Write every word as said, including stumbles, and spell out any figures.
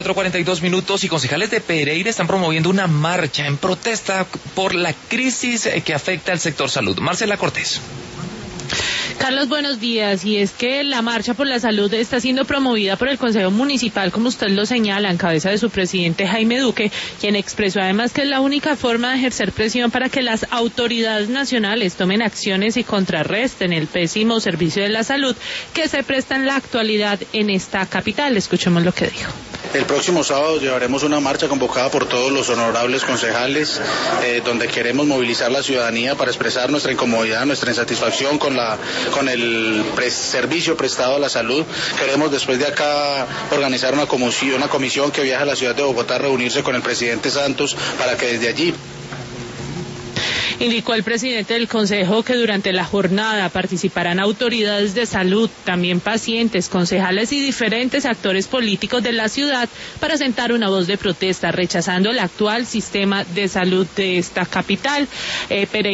cuatro cuarenta y dos minutos y concejales de Pereira están promoviendo una marcha en protesta por la crisis que afecta al sector salud. Marcela Cortés. Carlos, buenos días. Y es que la marcha por la salud está siendo promovida por el Consejo Municipal, como usted lo señala, en cabeza de su presidente Jaime Duque, quien expresó además que es la única forma de ejercer presión para que las autoridades nacionales tomen acciones y contrarresten el pésimo servicio de la salud que se presta en la actualidad en esta capital. Escuchemos lo que dijo. El próximo sábado llevaremos una marcha convocada por todos los honorables concejales, eh, donde queremos movilizar la ciudadanía para expresar nuestra incomodidad, nuestra insatisfacción con la con el pre servicio prestado a la salud. Queremos después de acá organizar una comisión, una comisión que viaje a la ciudad de Bogotá a reunirse con el presidente Santos para que desde allí... Indicó el presidente del Consejo que durante la jornada participarán autoridades de salud, también pacientes, concejales y diferentes actores políticos de la ciudad para sentar una voz de protesta rechazando el actual sistema de salud de esta capital. Eh, Pereira